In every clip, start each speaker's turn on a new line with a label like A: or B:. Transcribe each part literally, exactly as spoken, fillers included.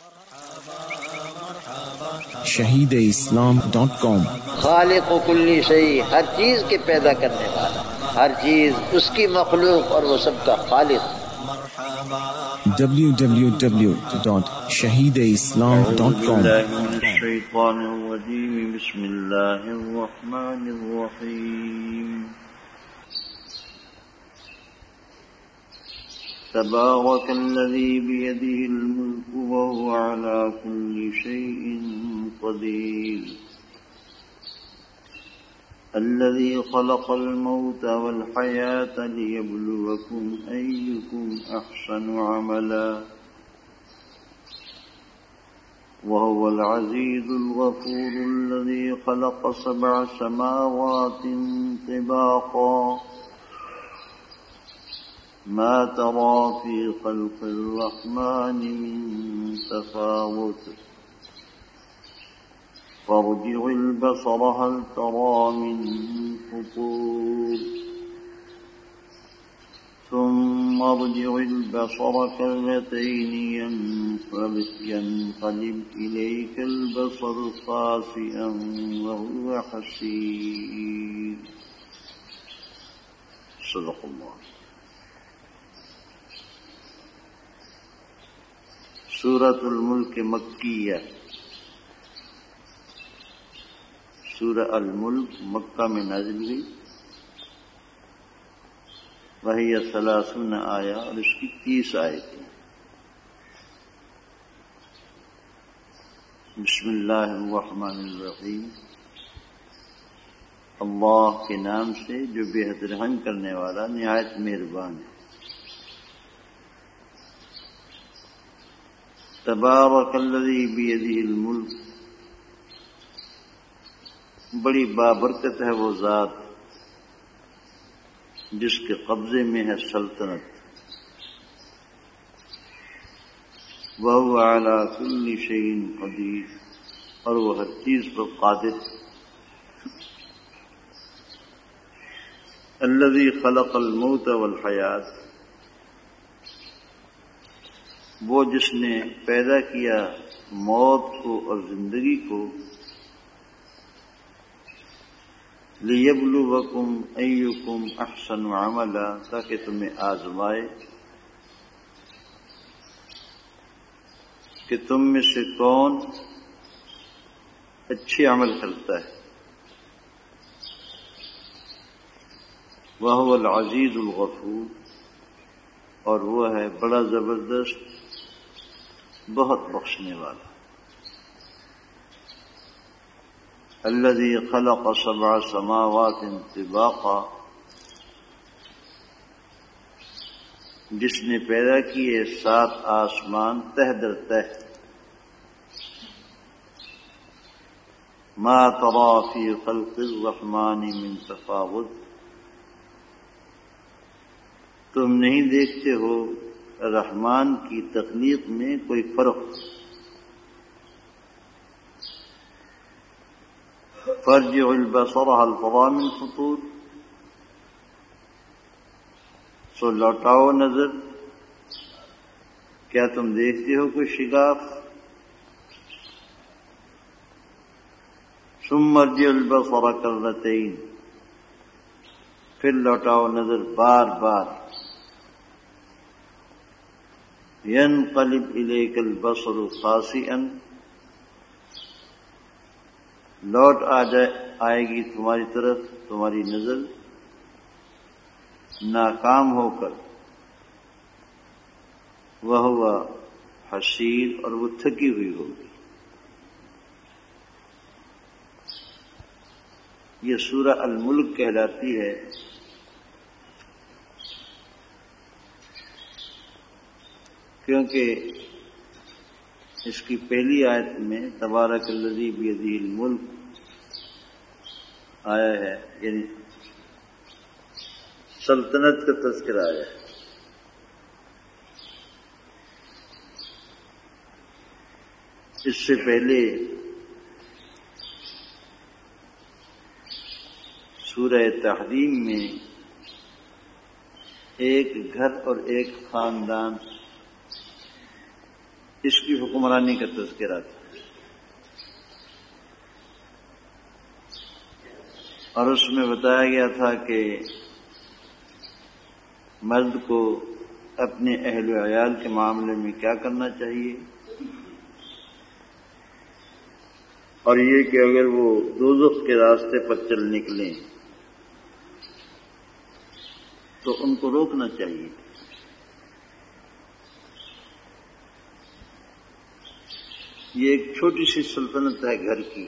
A: شہید اسلام ڈاٹ کام۔
B: خالق و کلی شیء، ہر چیز کے پیدا کرنے والا، ہر چیز اس کی مخلوق اور وہ سب کا خالق۔
A: W W W dot Shaheed Islam dot کام۔
C: الشیطان الرجیم، بسم اللہ الرحمن الرحیم۔ تبارک الذی بیدہ الملک وهو علی کل شیء قدیر، الذی خلق الموت والحیاة لیبلوکم ایکم احسن عملا وهو العزیز الغفور، الذی خلق سبع سماوات طباقا ما ترى في خلق الرحمن من تفاوت فارجع البصر هل ترى من فطور ثم ارجع البصر كرتين ينقلب إليك البصر خاسئا وهو حسير۔ صدق اللہ۔ سورۃ الملک مکیہ، سورہ الملک مکہ میں نازل ہوئی، وہی ثلاثون آیہ، اور اس کی تیس آیتیں۔ بسم اللہ الرحمن الرحیم، اللہ کے نام سے جو بے حد رحم کرنے والا نہایت مہربان ہے۔ تبارک الذی بیدہ الملک، بڑی بابرکت ہے وہ ذات جس کے قبضے میں ہے سلطنت، وہو علی کل شیء قدیر، اور وہ ہر چیز پر قادر۔ الذی خلق الموت والحیات، وہ جس نے پیدا کیا موت کو اور زندگی کو، لیبلوکم ایکم احسن عملا، تاکہ تمہیں آزمائے کہ تم میں سے کون اچھے عمل کرتا ہے۔ وہو العزیز الغفور، اور وہ ہے بڑا زبردست بہت بخشنے والا۔ الذی خلق سبع سماوات طباقا، جس نے پیدا کیے سات آسمان تہ در تہ۔ ما تری فی خلق الرحمن من تفاوت، تم نہیں دیکھتے ہو رحمان کی تخلیق میں کوئی فرق۔ فارجع البصر هل ترى من فطور، سو لوٹاؤ نظر، کیا تم دیکھتے ہو کوئی شگاف؟ ثم ارجع البصر کرتین، پھر لوٹاؤ نظر بار بار۔ ينقلب إليك البصر خاسئا، لوٹ آ جائے آئے گی تمہاری طرف تمہاری نظر ناکام ہو کر، وہو حسیر، اور وہ تھکی ہوئی ہوگی۔ یہ سورہ الملک کہلاتی ہے، کیونکہ اس کی پہلی آیت میں تبارک الذی بیدہ الملک آیا ہے، یعنی سلطنت کا تذکرہ آیا ہے۔ اس سے پہلے سورہ تحریم میں ایک گھر اور ایک خاندان اس کی حکمرانی کا تذکرہ تھا، اور اس میں بتایا گیا تھا کہ مرد کو اپنے اہل و عیال کے معاملے میں کیا کرنا چاہیے، اور یہ کہ اگر وہ دوزخ کے راستے پر چل نکلیں تو ان کو روکنا چاہیے۔ یہ ایک چھوٹی سی سلطنت ہے گھر کی،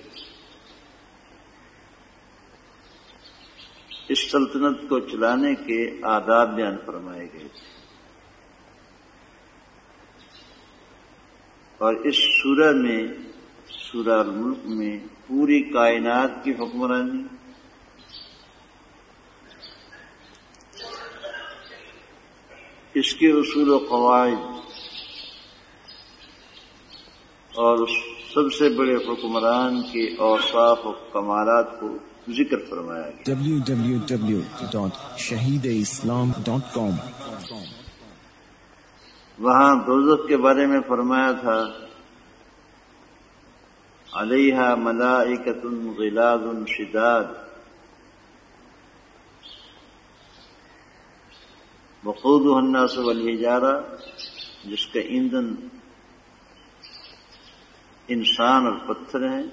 C: اس سلطنت کو چلانے کے آداب بیان فرمائے گئے تھے، اور اس سورہ میں، سورہ الملک میں، پوری کائنات کی حکمرانی، اس کے اصول و قواعد اور اس سب سے بڑے حکمران کے اوصاف و کمالات کو ذکر فرمایا گیا۔
A: W W W dot Shaheed Islam dot کام۔
C: وہاں دوزخ کے بارے میں فرمایا تھا، علیہا ملائکۃ غلاظ شداد وقودها الناس والحجارہ، جس کا ایندھن انسان اور پتھر ہیں،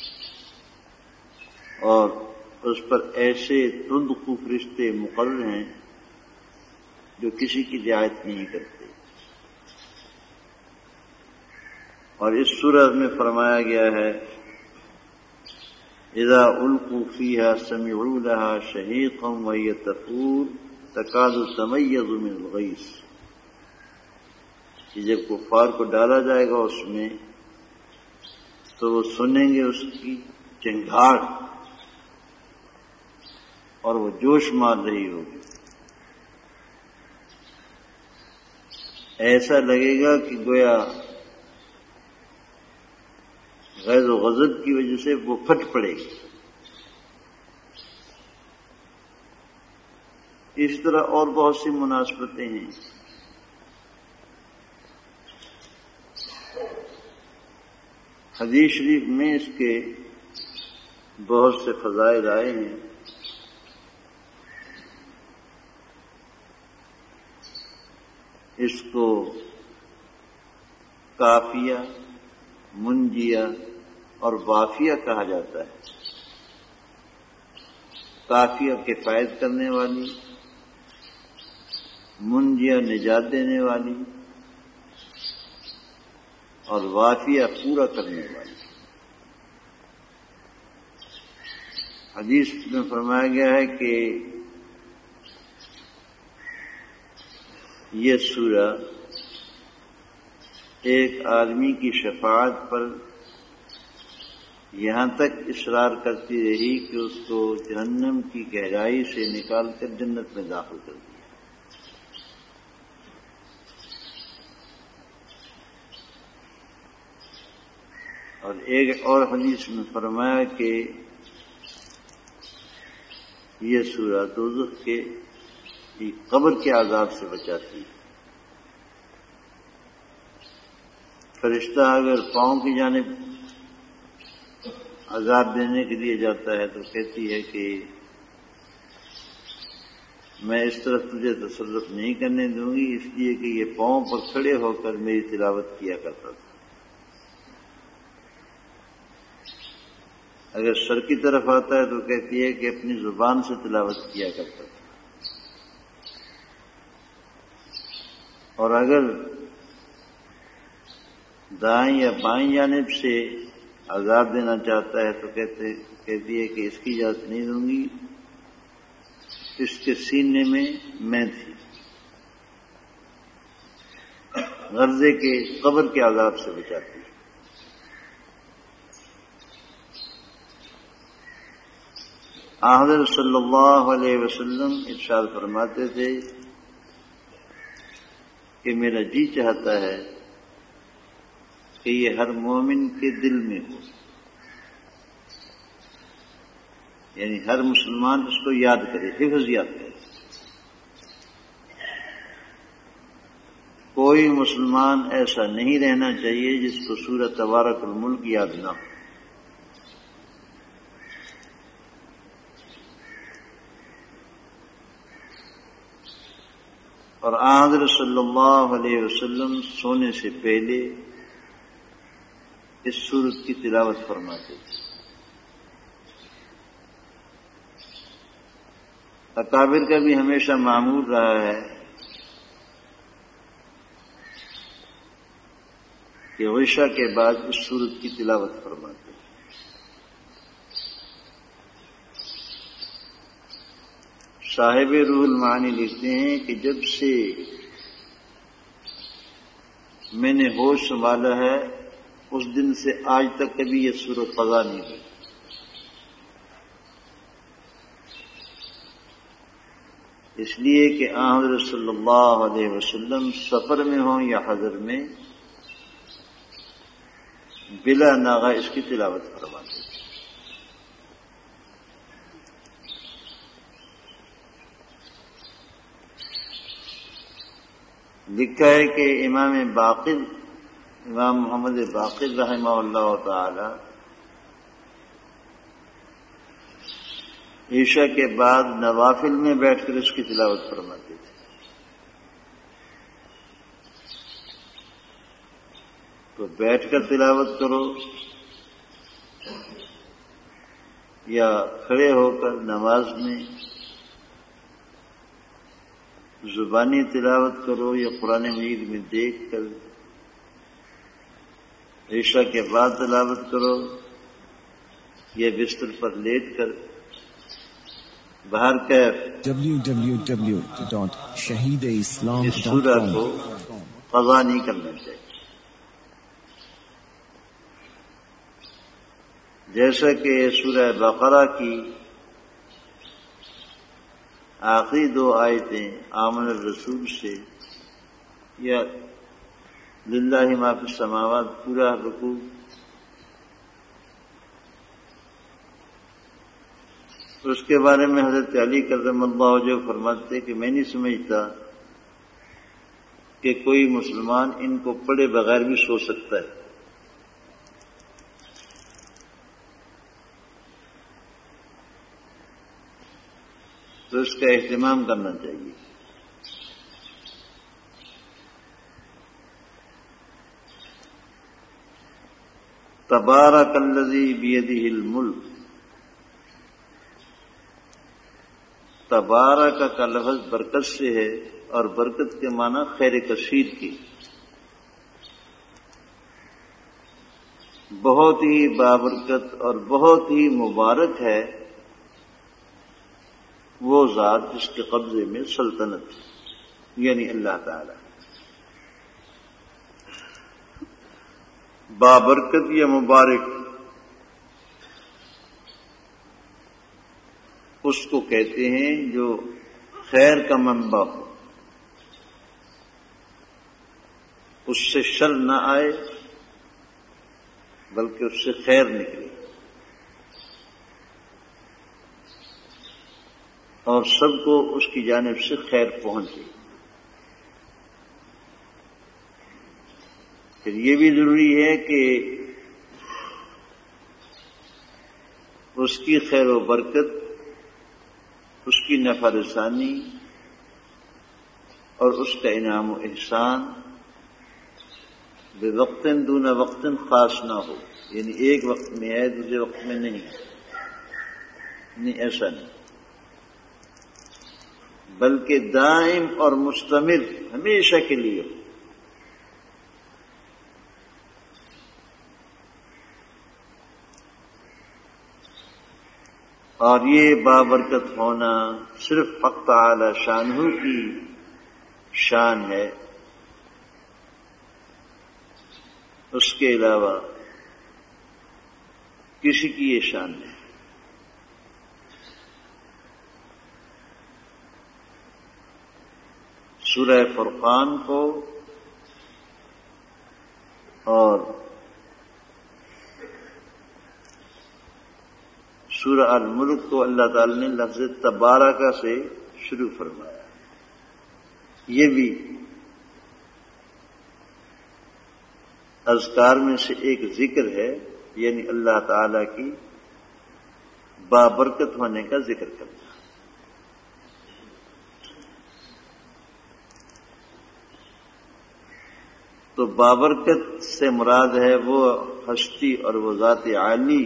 C: اور اس پر ایسے تند خو فرشتے مقرر ہیں جو کسی کی رعایت نہیں کرتے۔ اور اس سورت میں فرمایا گیا ہے، اذا القوا فیہا سمعوا لہا شہیقا وہی تفور تکاد تمیز من الغیظ، کہ جب کفار کو ڈالا جائے گا اس میں تو وہ سنیں گے اس کی چنگھاڑ، اور وہ جوش مار رہی ہوگی، ایسا لگے گا کہ گویا غیظ و غضب کی وجہ سے وہ پھٹ پڑے گی۔ اس طرح اور بہت سی مناسبتیں ہیں۔ حدیث شریف میں اس کے بہت سے فضائل آئے ہیں۔ اس کو کافیہ، منجیہ اور وافیہ کہا جاتا ہے۔ کافیہ کفایت کرنے والی، منجیہ نجات دینے والی، اور وافیہ پورا کرنے والی۔ حدیث میں فرمایا گیا ہے کہ یہ سورہ ایک آدمی کی شفاعت پر یہاں تک اصرار کرتی رہی کہ اس کو جہنم کی گہرائی سے نکال کر جنت میں داخل کر دیا۔ اور ایک اور حدیث میں فرمایا کہ یہ سورہ دوزخ کے قبر کے عذاب سے بچاتی ہے۔ فرشتہ اگر پاؤں کی جانب عذاب دینے کے لیے جاتا ہے تو کہتی ہے کہ میں اس طرف تجھے تصرف نہیں کرنے دوں گی، اس لیے کہ یہ پاؤں پر کھڑے ہو کر میری تلاوت کیا کرتا تھا۔ اگر سر کی طرف آتا ہے تو کہتی ہے کہ اپنی زبان سے تلاوت کیا کرتا تھا، اور اگر دائیں یا بائیں جانب سے عذاب دینا چاہتا ہے تو کہتے کہتی ہے کہ اس کی اجازت نہیں دوں گی، اس کے سینے میں میں تھی، غرضے کے قبر کے عذاب سے بچاتی ہے۔ حضرت صلی اللہ علیہ وسلم ارشاد فرماتے تھے کہ میرا جی چاہتا ہے کہ یہ ہر مومن کے دل میں ہو، یعنی ہر مسلمان اس کو یاد کرے، حفظ یاد کرے۔ کوئی مسلمان ایسا نہیں رہنا چاہیے جس کو سورۃ تبارک الملک یاد نہ ہو۔ اور حضرت صلی اللہ علیہ وسلم سونے سے پہلے اس سورت کی تلاوت فرماتے تھے۔ اکابر کا بھی ہمیشہ معمول رہا ہے کہ عشاء کے بعد اس سورت کی تلاوت فرماتے ہیں۔ صاحب روح المعانی لکھتے ہیں کہ جب سے میں نے ہوش سنبھالا ہے اس دن سے آج تک کبھی یہ سورت قضا نہیں ہوئی۔ اس لیے کہ حضرت صلی اللہ علیہ وسلم سفر میں ہوں یا حضر میں بلا ناغہ اس کی تلاوت فرماتے تھے۔ لکھا ہے کہ امام باقر امام محمد باقر رحمہ اللہ تعالی عشاء کے بعد نوافل میں بیٹھ کر اس کی تلاوت فرماتے تھے۔ تو بیٹھ کر تلاوت کرو یا کھڑے ہو کر نماز میں زبانی تلاوت کرو یا قرآن مجید میں دیکھ کر عشاء کے بعد تلاوت کرو یا بستر پر لیٹ کر باہر کیف
A: W W W dot Shaheed Islam
C: اس سورت کو قضا نہیں کرنا چاہیے۔ جیسا کہ سورہ بقرہ کی آخری دو آیتیں آمن الرسول سے یا للہ ما فی السماوات پورا رکوع اس کے بارے میں حضرت علی کرم اللہ وجہہ فرماتے کہ میں نہیں سمجھتا کہ کوئی مسلمان ان کو پڑھے بغیر بھی سو سکتا ہے۔ تو اس کا اہتمام کرنا چاہیے۔ تبارک الذی بیدہ الملک، تبارک کا لفظ برکت سے ہے اور برکت کے معنی خیر کثیر کی، بہت ہی بابرکت اور بہت ہی مبارک ہے وہ ذات جس کے قبضے میں سلطنت ہے، یعنی اللہ تعالی۔ بابرکت یا مبارک اس کو کہتے ہیں جو خیر کا منبع ہو، اس سے شر نہ آئے بلکہ اس سے خیر نکلے اور سب کو اس کی جانب سے خیر پہنچے۔ پھر یہ بھی ضروری ہے کہ اس کی خیر و برکت، اس کی نفع رسانی اور اس کا انعام و احسان بے وقت دون وقت خاص نہ ہو، یعنی ایک وقت میں ہے دوسرے وقت میں نہیں، نہیں ایسا نہیں، بلکہ دائم اور مستمر ہمیشہ کے لیے۔ اور یہ بابرکت ہونا صرف حق تعالی شانہ کی شان ہے، اس کے علاوہ کسی کی یہ شان نہیں۔ سورہ فرقان کو اور سورہ الملک کو اللہ تعالی نے لفظ تبارک سے شروع فرمایا، یہ بھی اذکار میں سے ایک ذکر ہے، یعنی اللہ تعالی کی بابرکت ہونے کا ذکر کرنا۔ تو بابرکت سے مراد ہے وہ ہستی اور وہ ذات عالی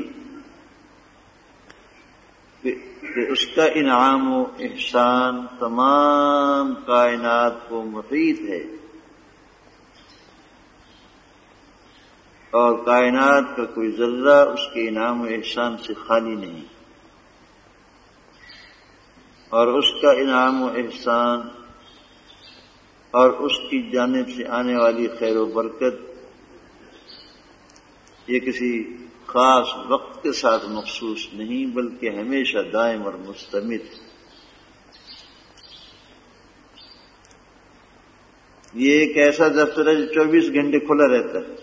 C: کہ اس کا انعام و احسان تمام کائنات کو محیط ہے، اور کائنات کا کوئی ذرہ اس کے انعام و احسان سے خالی نہیں، اور اس کا انعام و احسان اور اس کی جانب سے آنے والی خیر و برکت یہ کسی خاص وقت کے ساتھ مخصوص نہیں، بلکہ ہمیشہ دائم اور مستمر۔ یہ ایک ایسا دفتر ہے جو چوبیس گھنٹے کھلا رہتا ہے،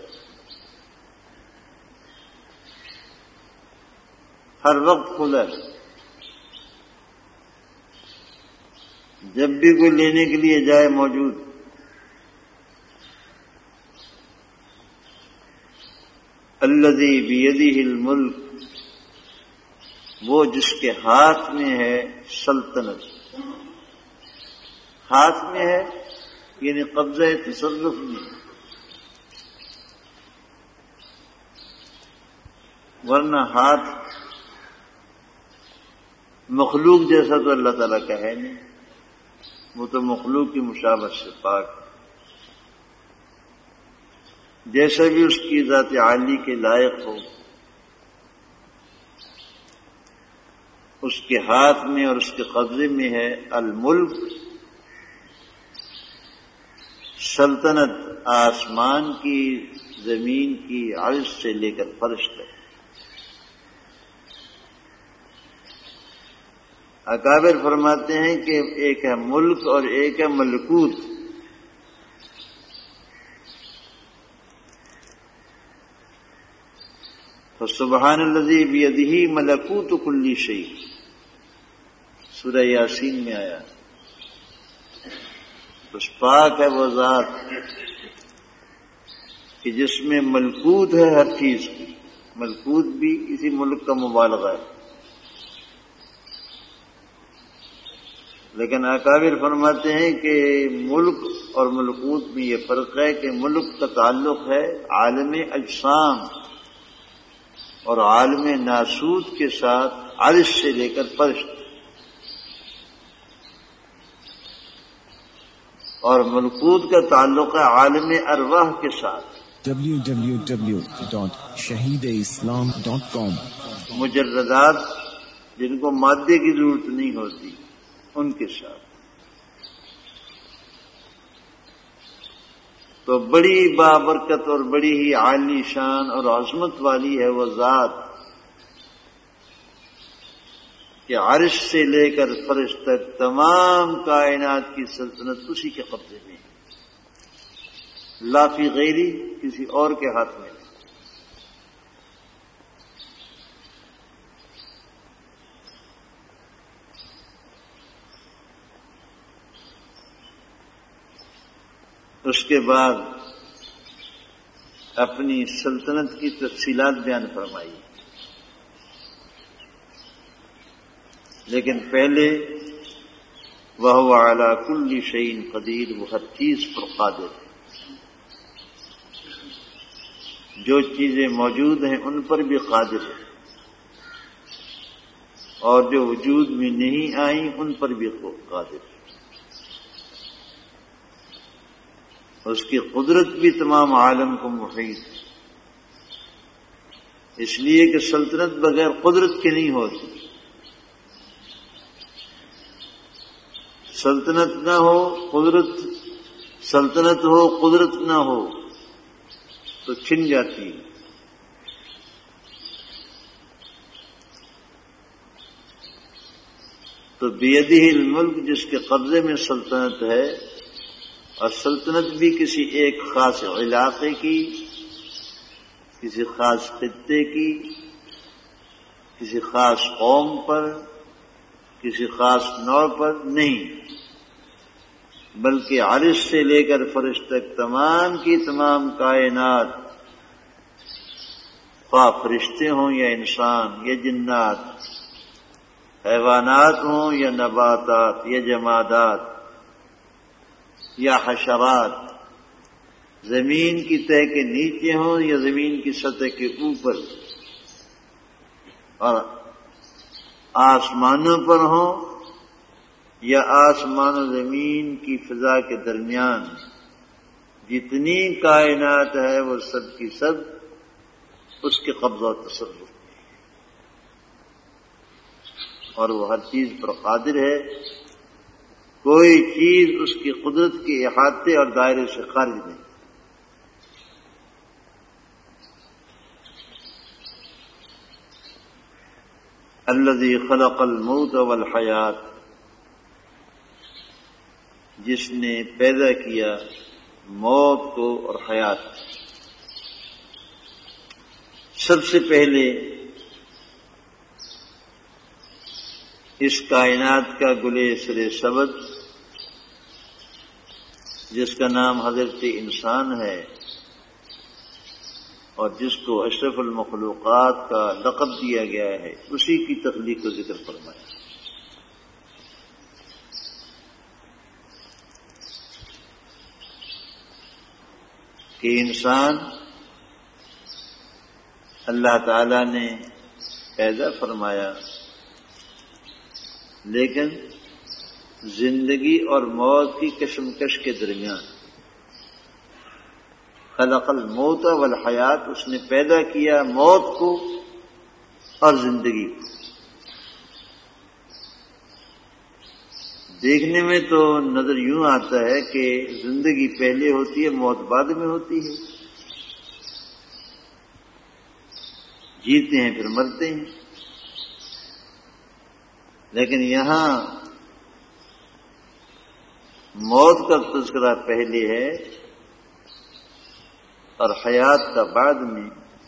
C: ہر وقت کھلا ہے، جب بھی کوئی لینے کے لیے جائے موجود۔ الذی بیدہ الملک، وہ جس کے ہاتھ میں ہے سلطنت، ہاتھ میں ہے یعنی قبضہ تصرف میں، ورنہ ہاتھ مخلوق جیسا تو اللہ تعالیٰ کا ہے نہیں، وہ تو مخلوق کی مشابہت سے پاک، جیسا بھی اس کی ذات عالی کے لائق ہو، اس کے ہاتھ میں اور اس کے قبضے میں ہے الملک، سلطنت آسمان کی، زمین کی، عرش سے لے کر فرش تک۔ اکابر فرماتے ہیں کہ ایک ہے ملک اور ایک ہے ملکوت۔ فسبحان الذی بیدہ ملکوت کل شیء، سورہ یاسین میں آیا۔ بس پاک ہے وہ ذات کہ جس میں ملکوت ہے ہر چیز کی، ملکوت بھی اسی ملک کا مبالغہ ہے، لیکن اکابر فرماتے ہیں کہ ملک اور ملکوت میں یہ فرق ہے کہ ملک کا تعلق ہے عالم اجسام اور عالم ناسوت کے ساتھ، عرش سے لے کر فرش، اور ملکوت کا تعلق ہے عالم ارواح کے ساتھ،
A: W W W dot Shaheed Islam dot کام۔
C: مجردات جن کو مادے کی ضرورت نہیں ہوتی ان کے ساتھ۔ تو بڑی بابرکت اور بڑی ہی عالی شان اور عظمت والی ہے وہ ذات کہ عرش سے لے کر فرش تک تمام کائنات کی سلطنت اسی کے قبضے میں ہے، لا فی غیری، کسی اور کے ہاتھ میں نہیں۔ اس کے بعد اپنی سلطنت کی تفصیلات بیان فرمائی، لیکن پہلے وَهُوَ عَلَى كُلِّ شَيْءٍ قَدِيرٌ، وہ ہر چیز پر قادر ہے، جو چیزیں موجود ہیں ان پر بھی قادر ہے، اور جو وجود میں نہیں آئیں ان پر بھی قادر ہے۔ اس کی قدرت بھی تمام عالم کو محیط ہے، اس لیے کہ سلطنت بغیر قدرت کے نہیں ہوتی، سلطنت نہ ہو قدرت، سلطنت ہو قدرت نہ ہو تو چھن جاتی ہے۔ تو بیدہ الملک، جس کے قبضے میں سلطنت ہے، اور سلطنت بھی کسی ایک خاص علاقے کی، کسی خاص خطے کی، کسی خاص قوم پر، کسی خاص نوع پر نہیں، بلکہ عرش سے لے کر فرش تک تمام کی تمام کائنات خواہ فرشتے ہوں یا انسان یا جنات، حیوانات ہوں یا نباتات یا جمادات یا حشرات، زمین کی تہ کے نیچے ہوں یا زمین کی سطح کے اوپر، اور آسمانوں پر ہوں یا آسمان و زمین کی فضا کے درمیان، جتنی کائنات ہے وہ سب کی سب اس کے قبضہ و تصرف، اور وہ ہر چیز پر قادر ہے، کوئی چیز اس کی قدرت کے احاطے اور دائرے سے خارج نہیں۔ الذی خلق الموت والحیات، جس نے پیدا کیا موت کو اور حیات۔ سب سے پہلے اس کائنات کا گلے سر سبد، جس کا نام حضرت انسان ہے اور جس کو اشرف المخلوقات کا لقب دیا گیا ہے، اسی کی تخلیق کو ذکر فرمایا۔ کہ انسان اللہ تعالی نے پیدا فرمایا، لیکن زندگی اور موت کی کشمکش کے درمیان خلق الموت والحیات، اس نے پیدا کیا موت کو اور زندگی کو۔ دیکھنے میں تو نظر یوں آتا ہے کہ زندگی پہلے ہوتی ہے، موت بعد میں ہوتی ہے، جیتے ہیں پھر مرتے ہیں، لیکن یہاں موت کا تذکرہ پہلے ہے اور حیات کا بعد میں۔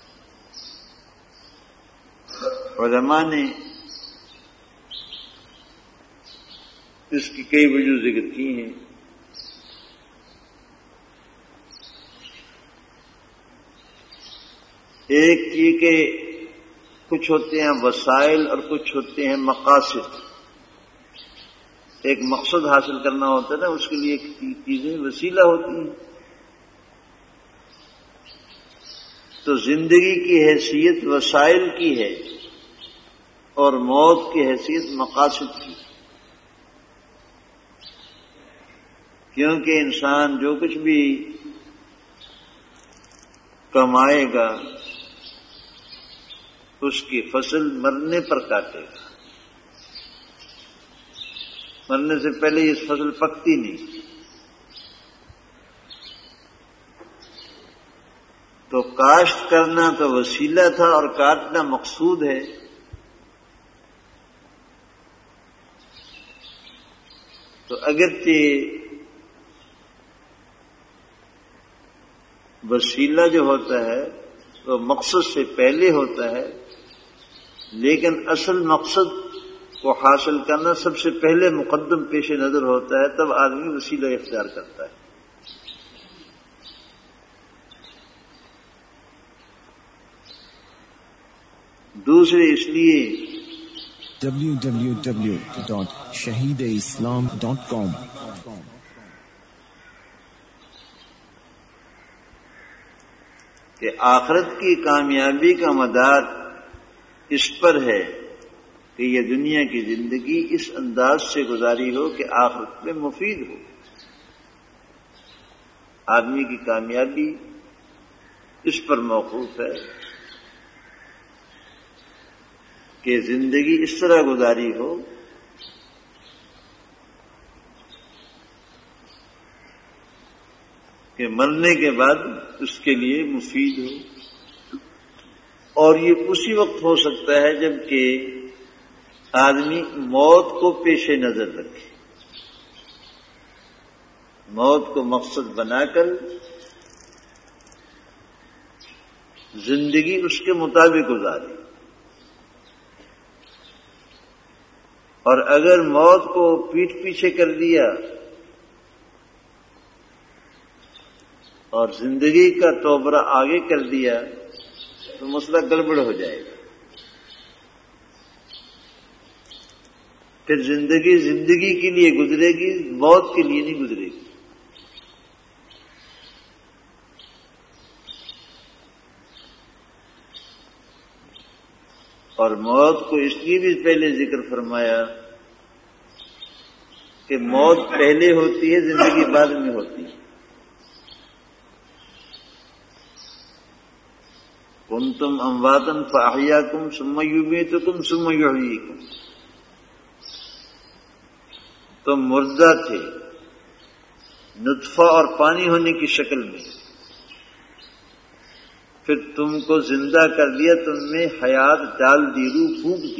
C: علماء نے اس کی کئی وجوہ ذکر کی ہیں۔ ایک یہ کہ کچھ ہوتے ہیں وسائل اور کچھ ہوتے ہیں مقاصد۔ ایک مقصد حاصل کرنا ہوتا ہے نا، اس کے لیے چیزیں وسیلہ ہوتی ہیں۔ تو زندگی کی حیثیت وسائل کی ہے اور موت کی حیثیت مقاصد کی، کیونکہ انسان جو کچھ بھی کمائے گا اس کی فصل مرنے پر کاٹے گا، مرنے سے پہلے اس فصل پکتی نہیں۔ تو کاشت کرنا تو وسیلہ تھا اور کاٹنا مقصود ہے۔ تو اگرچہ وسیلہ جو ہوتا ہے وہ مقصد سے پہلے ہوتا ہے، لیکن اصل مقصد کو حاصل کرنا سب سے پہلے مقدم پیش نظر ہوتا ہے، تب آدمی وسیلہ اختیار کرتا ہے۔ دوسرے اس لیے
A: W W W dot Shaheed Islam dot کام،
C: کہ آخرت کی کامیابی کا مدار اس پر ہے کہ یہ دنیا کی زندگی اس انداز سے گزاری ہو کہ آخرت میں مفید ہو۔ آدمی کی کامیابی اس پر موقوف ہے کہ زندگی اس طرح گزاری ہو کہ مرنے کے بعد اس کے لیے مفید ہو، اور یہ اسی وقت ہو سکتا ہے جب کہ آدمی موت کو پیش نظر رکھے، موت کو مقصد بنا کر زندگی اس کے مطابق گزارے۔ اور اگر موت کو پیٹ پیچھے کر دیا اور زندگی کا توبرہ آگے کر دیا تو تو مسئلہ گڑبڑ ہو جائے گا. پھر زندگی زندگی کے لیے گزرے گی، موت کے لیے نہیں گزرے گی. اور موت کو اس لیے بھی پہلے ذکر فرمایا کہ موت پہلے ہوتی ہے، زندگی بعد میں ہوتی ہے. کنتم امواتا فاحیاکم ثم یمیتکم ثم یحییکم. تم مردہ تھے نطفہ اور پانی ہونے کی شکل میں، پھر تم کو زندہ کر دیا، تم میں حیات ڈال دی، روح پھونک دی،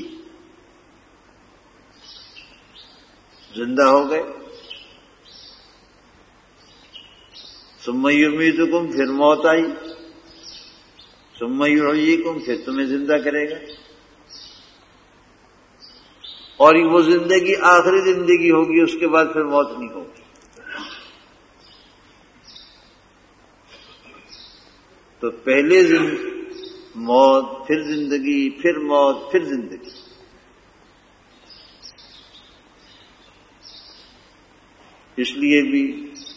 C: زندہ ہو گئے. ثم یمیتکم، پھر موت آئی. ثم یحییکم، پھر تمہیں زندہ کرے گا. اور وہ زندگی آخری زندگی ہوگی، اس کے بعد پھر موت نہیں ہوگی. تو پہلے موت، پھر زندگی، پھر موت، پھر زندگی. اس لیے بھی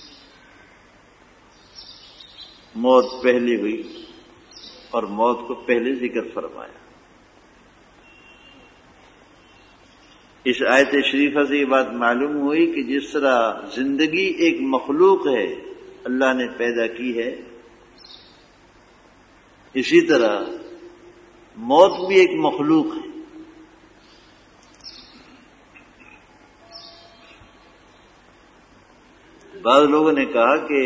C: موت پہلے ہوئی اور موت کو پہلے ذکر فرمایا. اس آیت شریفہ سے یہ بات معلوم ہوئی کہ جس طرح زندگی ایک مخلوق ہے، اللہ نے پیدا کی ہے، اسی طرح موت بھی ایک مخلوق ہے. بعض لوگوں نے کہا کہ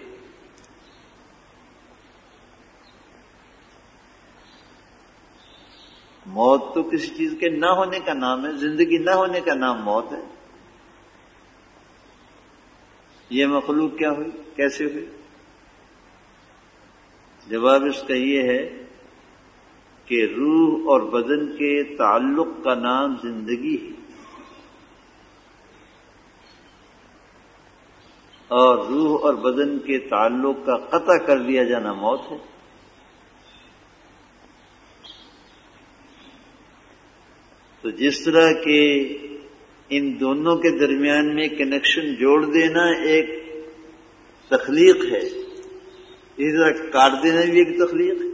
C: موت تو کسی چیز کے نہ ہونے کا نام ہے، زندگی نہ ہونے کا نام موت ہے. یہ مخلوق کیا ہوئی، کیسے ہوئی؟ جواب اس کا یہ ہے کہ روح اور بدن کے تعلق کا نام زندگی ہے، اور روح اور بدن کے تعلق کا قطع کر دیا جانا موت ہے. تو جس طرح کہ ان دونوں کے درمیان میں کنیکشن جوڑ دینا ایک تخلیق ہے، اسی طرح کاٹ دینا بھی ایک تخلیق ہے.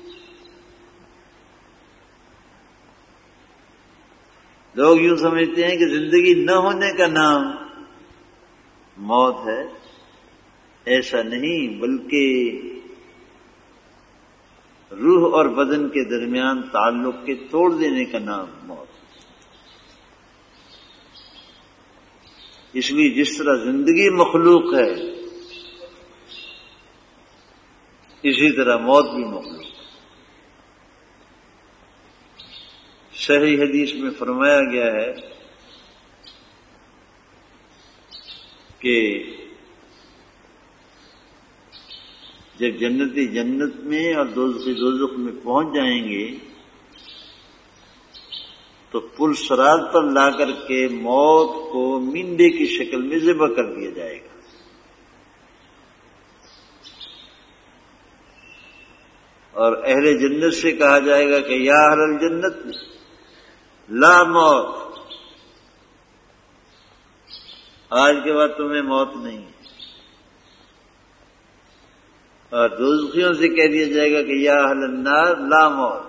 C: لوگ یوں سمجھتے ہیں کہ زندگی نہ ہونے کا نام موت ہے. ایسا نہیں، بلکہ روح اور بدن کے درمیان تعلق کے توڑ دینے کا نام موت. اس لیے جس طرح زندگی مخلوق ہے، اسی طرح موت بھی مخلوق ہے. صحیح حدیث میں فرمایا گیا ہے کہ جب جنتی جنت میں اور دوزخی دوزخ میں پہنچ جائیں گے تو پل صراط پر لا کر کے موت کو مینڈے کی شکل میں ذبح کر دیا جائے گا. اور اہل جنت سے کہا جائے گا کہ یا اہل الجنت لا موت، آج کے بعد تمہیں موت نہیں ہے. اور دوزخیوں سے کہہ دیا جائے گا کہ یا اہل النار لا موت.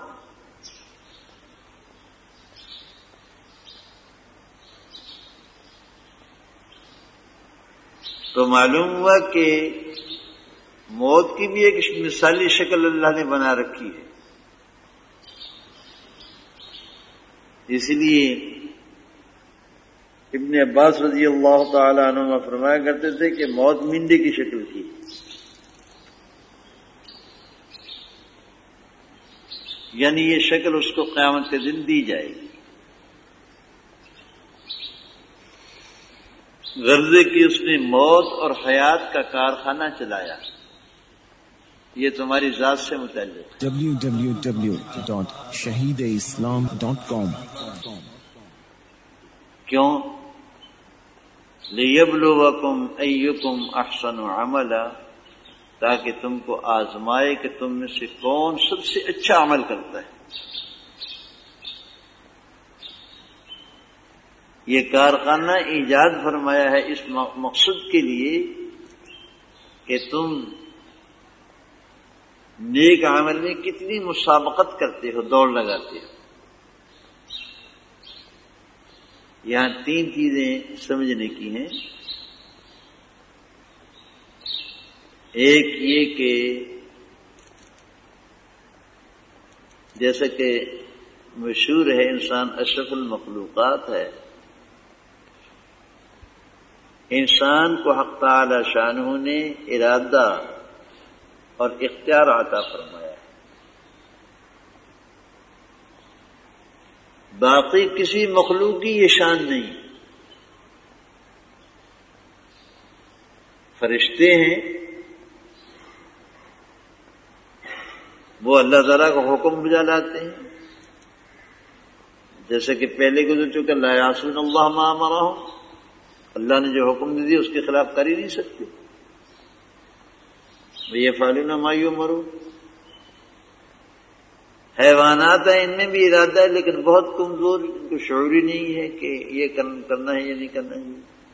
C: تو معلوم ہوا کہ موت کی بھی ایک مثالی شکل اللہ نے بنا رکھی ہے. اس لیے ابن عباس رضی اللہ تعالی عنہ فرمایا کرتے تھے کہ موت مینڈے کی شکل کی، یعنی یہ شکل اس کو قیامت کے دن دی جائے گی. غرضے کی اس نے موت اور حیات کا کارخانہ چلایا. یہ تمہاری ذات سے متعلق ہے.
A: W W W dot Shaheed Islam dot کام.
C: کیوں؟ لِيَبْلُوَكُمْ أَيُّكُمْ أَحْسَنُ عَمَلًا، تاکہ تم کو آزمائے کہ تم میں سے کون سب سے اچھا عمل کرتا ہے۔ یہ کارخانہ ایجاد فرمایا ہے اس مقصد کے لیے کہ تم نیک عمل میں کتنی مسابقت کرتے ہو، دوڑ لگاتے ہو۔ یہاں تین چیزیں سمجھنے کی ہیں۔ ایک یہ کہ جیسا کہ مشہور ہے انسان اشرف المخلوقات ہے، انسان کو حق تعالی شانہ نے ارادہ اور اختیار عطا فرمایا ہے، باقی کسی مخلوق کی یہ شان نہیں۔ فرشتے ہیں وہ اللہ تعالیٰ کا حکم بجا لاتے ہیں، جیسے کہ پہلے گزر چکا لا یعصون اللہ ما امرہم، اللہ نے جو حکم دے دیا اس کے خلاف کر ہی نہیں سکتے۔ یفعلون ما یؤمرون، حیوانات ہیں ان میں بھی ارادہ ہے لیکن بہت کمزور، ان کو شعور ہی نہیں ہے کہ یہ کرنا ہے یا نہیں کرنا ہے۔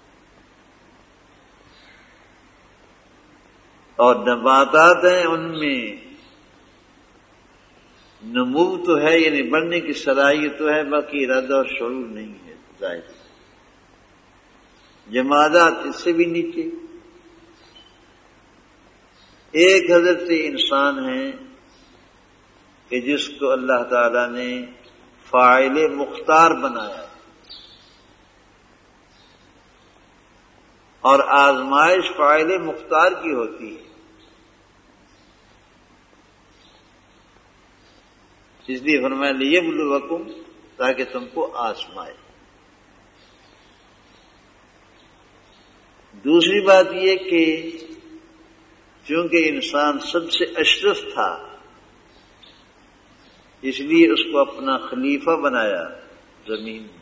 C: اور نباتات ہیں ان میں نمو تو ہے، یعنی بڑھنے کی صلاحیت تو ہے، باقی ارادہ اور شعور نہیں ہے ظاہر۔ جمادات اس سے بھی نیچے۔ ایک حضرت انسان ہے کہ جس کو اللہ تعالی نے فاعل مختار بنایا ہے، اور آزمائش فاعل مختار کی ہوتی ہے، اس لیے فرمایا لیبلوکم، تاکہ تم کو آزمائے۔ دوسری بات یہ کہ چونکہ انسان سب سے اشرف تھا اس لیے اس کو اپنا خلیفہ بنایا زمین میں،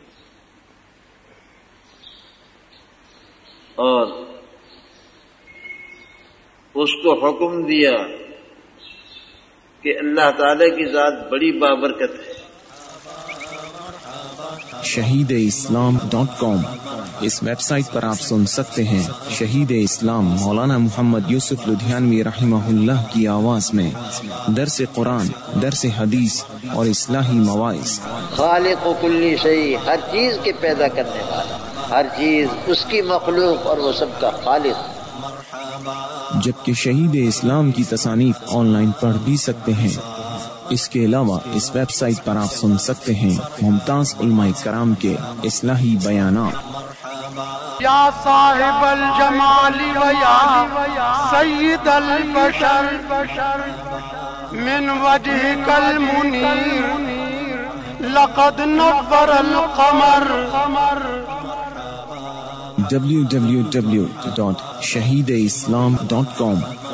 C: اور اس کو حکم دیا کہ اللہ تعالی کی ذات بڑی بابرکت ہے۔
A: شہید اسلام ڈاٹ کام، اس ویب سائٹ پر آپ سن سکتے ہیں شہید اسلام مولانا محمد یوسف لدھیانوی رحمہ اللہ کی آواز میں درس قرآن، درس حدیث اور اصلاحی مواعظ۔
B: خالق و کلی شیء، ہر چیز کے پیدا کرنے والا، ہر چیز اس کی مخلوق اور وہ سب کا خالق۔
A: جبکہ شہید اسلام کی تصانیف آن لائن پڑھ بھی سکتے ہیں۔ اس کے علاوہ اس ویب سائٹ پر آپ سن سکتے ہیں ممتاز علماء کرام کے اصلاحی بیانات۔
D: یا صاحب الجمال و یا سید البشر من وجهك المنیر لقد نور القمر۔
A: W W W dot Shaheed Islam dot کام